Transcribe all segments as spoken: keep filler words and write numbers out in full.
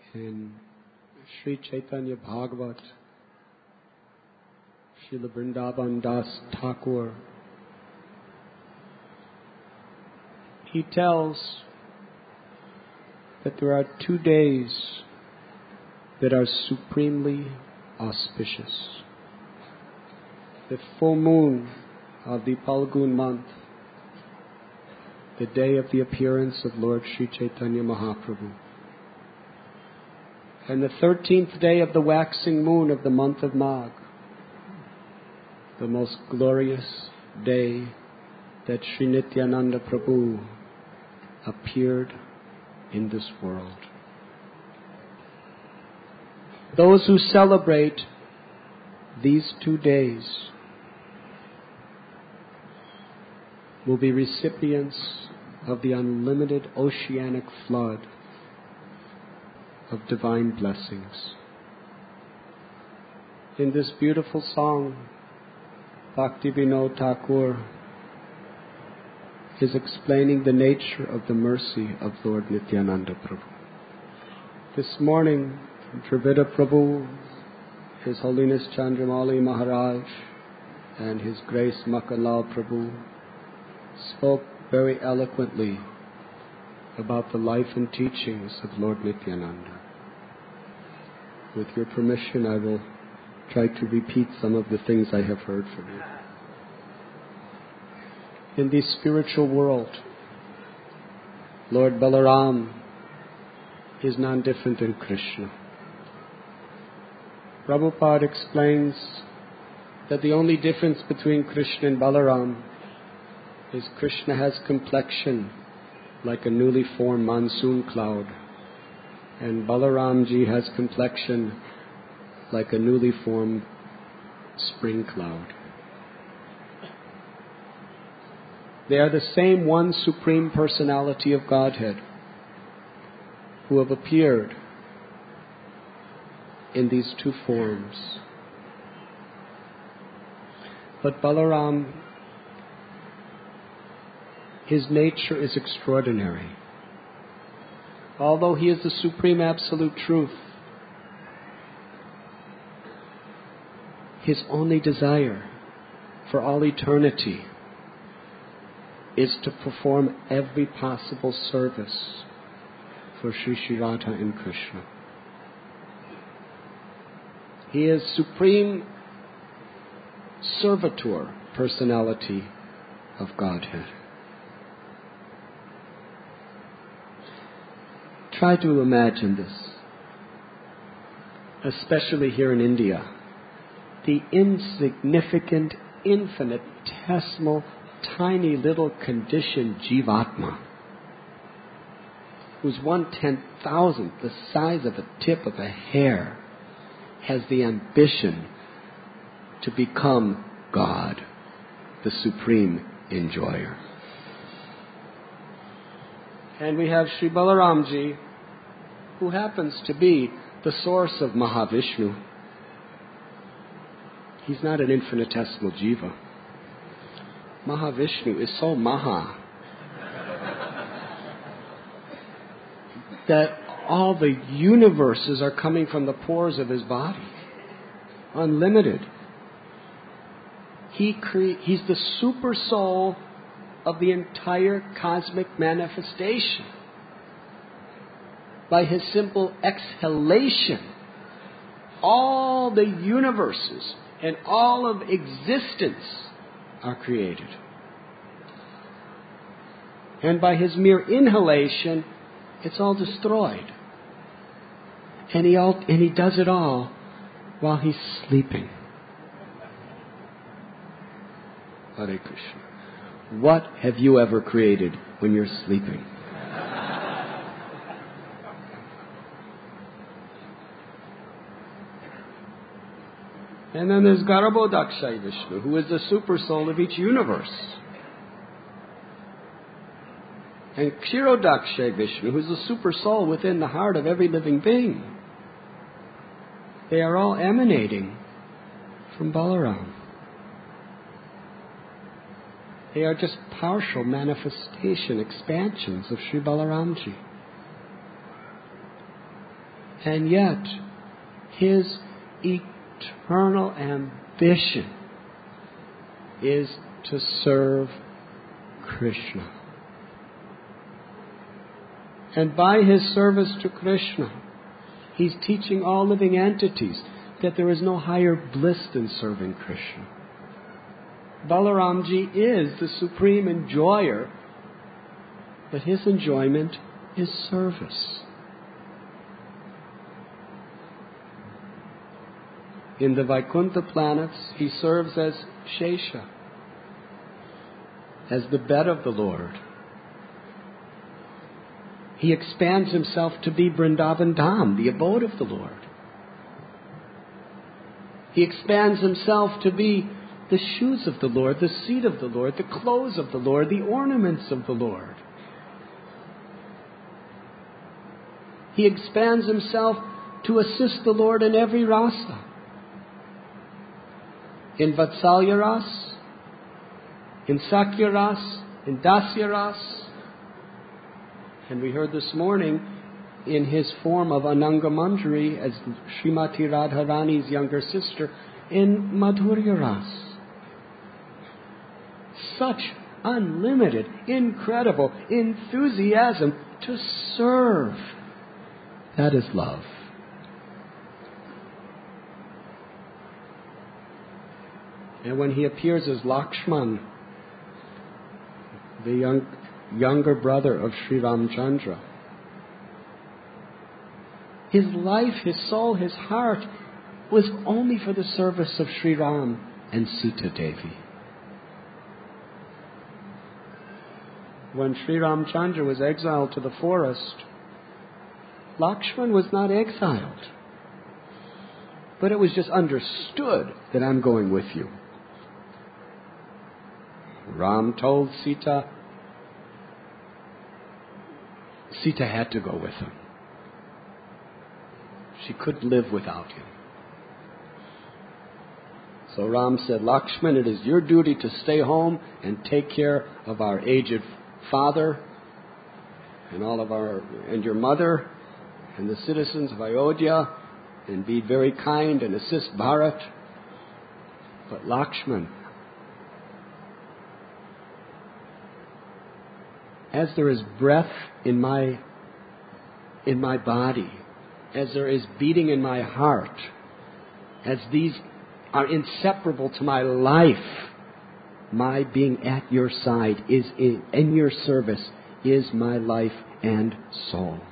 in Sri Chaitanya Bhagavat, Srila Vrindavan Das Thakur, he tells that there are two days that are supremely auspicious. The full moon of the Phalgun month, the day of the appearance of Lord Sri Chaitanya Mahaprabhu, and the thirteenth day of the waxing moon of the month of Magh, the most glorious day that Sri Nityananda Prabhu appeared in this world. Those who celebrate these two days will be recipients of the unlimited oceanic flood of divine blessings. In this beautiful song, Bhakti Vinod Thakur is explaining the nature of the mercy of Lord Nityananda Prabhu. This morning, Dravida Prabhu, His Holiness Chandramauli Maharaj, and His Grace Makhanlal Prabhu spoke very eloquently about the life and teachings of Lord Nityananda. With your permission, I will try to repeat some of the things I have heard from you. In the spiritual world, Lord Balaram is none different than Krishna. Prabhupada explains that the only difference between Krishna and Balaram is Krishna has complexion like a newly formed monsoon cloud, and Balaramji has complexion like a newly formed spring cloud. They are the same one Supreme Personality of Godhead who have appeared in these two forms. But Balaram, his nature is extraordinary. Although he is the Supreme Absolute Truth, his only desire for all eternity is to perform every possible service for Sri Sri Radha and Krishna. He is Supreme Servitor Personality of Godhead. Try to imagine this, especially here in India. The insignificant, infinitesimal, tiny little conditioned Jivatma, whose one-ten thousandth the size of a tip of a hair, has the ambition to become God, the Supreme Enjoyer. And we have Sri Balaramji, who happens to be the source of Mahavishnu. He's not an infinitesimal jiva. Mahavishnu is so Maha that all the universes are coming from the pores of his body. Unlimited. He cre- he's the super soul of the entire cosmic manifestation. By his simple exhalation, all the universes and all of existence are created. And by his mere inhalation, it's all destroyed. And he all, and he does it all while he's sleeping. Hare Krishna. What have you ever created when you're sleeping? And then there's Garbhodakshay Vishnu, who is the super soul of each universe. And Kshirodakshay Vishnu, who is the super soul within the heart of every living being. They are all emanating from Balaram. They are just partial manifestation, expansions of Sri Balaramji. And yet, his eternal ambition is to serve Krishna. And by his service to Krishna, he's teaching all living entities that there is no higher bliss than serving Krishna. Balaramji is the supreme enjoyer, but his enjoyment is service. In the Vaikuntha planets, he serves as Shesha, as the bed of the Lord. He expands himself to be Vrindavan Dham, the abode of the Lord. He expands himself to be the shoes of the Lord, the seat of the Lord, the clothes of the Lord, the ornaments of the Lord. He expands himself to assist the Lord in every rasa. In Vatsalya Ras, in Sakya Ras, in Dasya Ras, and we heard this morning in his form of Ananga Manjari as Srimati Radharani's younger sister in Madhurya Ras. Such unlimited, incredible enthusiasm to serve. That is love. And when he appears as Lakshman, the young, younger brother of Sri Ramchandra, his life, his soul, his heart was only for the service of Sri Ram and Sita Devi. When Sri Ramchandra was exiled to the forest, Lakshman was not exiled, but it was just understood that I'm going with you. Ram told Sita, Sita had to go with him. She couldn't live without him. So Ram said, Lakshman, it is your duty to stay home and take care of our aged father and all of our, and your mother and the citizens of Ayodhya, and be very kind and assist Bharat. But Lakshman, as there is breath in my in my body, as there is beating in my heart, as these are inseparable to my life, my being at your side is in, in your service is my life and soul.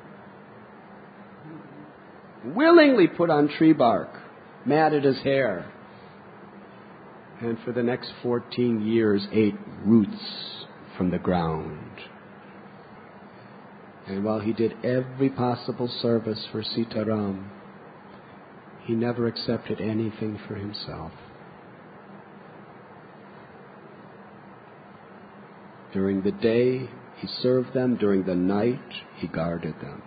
Willingly put on tree bark, matted his hair, and for the next fourteen years ate roots from the ground. And while he did every possible service for Sitaram, he never accepted anything for himself. During the day, he served them. During the night, he guarded them.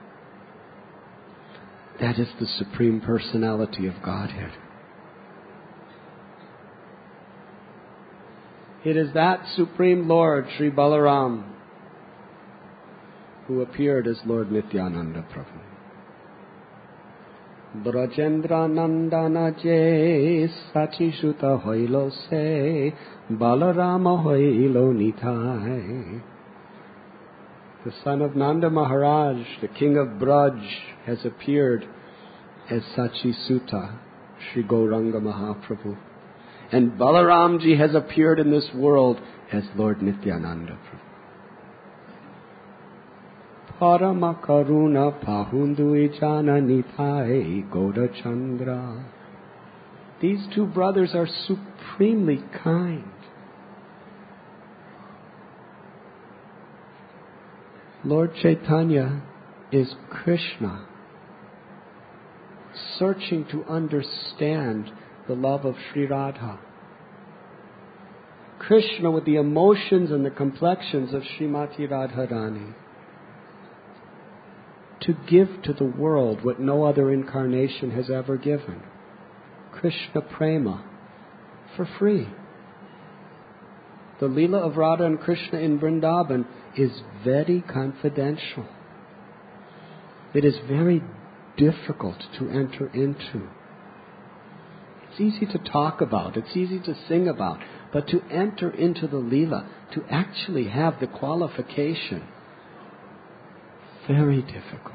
That is the Supreme Personality of Godhead. It is that Supreme Lord, Sri Balaram, who appeared as Lord Nityananda Prabhu. Brajendra Nandana Je Sachishuta Hoilo Se Balarama Hoilo Nitai. The son of Nanda Maharaj, the king of Braj, has appeared as Sachi Sutta, Sri Gauranga Mahaprabhu. And Balaramji has appeared in this world as Lord Nityananda Prabhu. Parama Karuna Pahundu Ijana Nitai Goda Chandra. These two brothers are supremely kind. Lord Chaitanya is Krishna, searching to understand the love of Sri Radha. Krishna with the emotions and the complexions of Srimati Radharani, to give to the world what no other incarnation has ever given. Krishna Prema, for free. The Leela of Radha and Krishna in Vrindavan is very confidential. It is very difficult to enter into. It's easy to talk about, it's easy to sing about, but to enter into the Leela, to actually have the qualification, very difficult.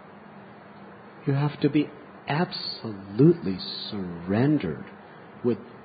You have to be absolutely surrendered with